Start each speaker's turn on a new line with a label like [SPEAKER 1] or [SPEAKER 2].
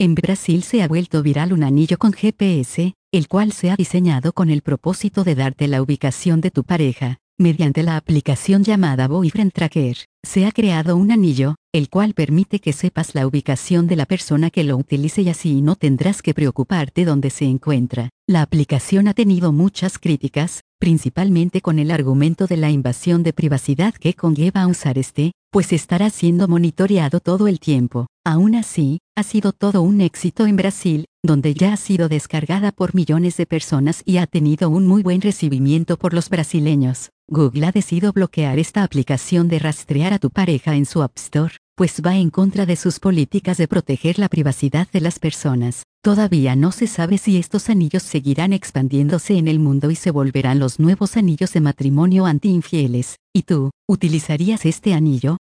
[SPEAKER 1] En Brasil se ha vuelto viral un anillo con GPS, el cual se ha diseñado con el propósito de darte la ubicación de tu pareja. Mediante la aplicación llamada Boyfriend Tracker, se ha creado un anillo, el cual permite que sepas la ubicación de la persona que lo utilice y así no tendrás que preocuparte dónde se encuentra. La aplicación ha tenido muchas críticas, principalmente con el argumento de la invasión de privacidad que conlleva usar pues estará siendo monitoreado todo el tiempo. Aún así, ha sido todo un éxito en Brasil, donde ya ha sido descargada por millones de personas y ha tenido un muy buen recibimiento por los brasileños. Google ha decidido bloquear esta aplicación de rastrear a tu pareja en su App Store, pues va en contra de sus políticas de proteger la privacidad de las personas. Todavía no se sabe si estos anillos seguirán expandiéndose en el mundo y se volverán los nuevos anillos de matrimonio anti-infieles. ¿Y tú, utilizarías este anillo?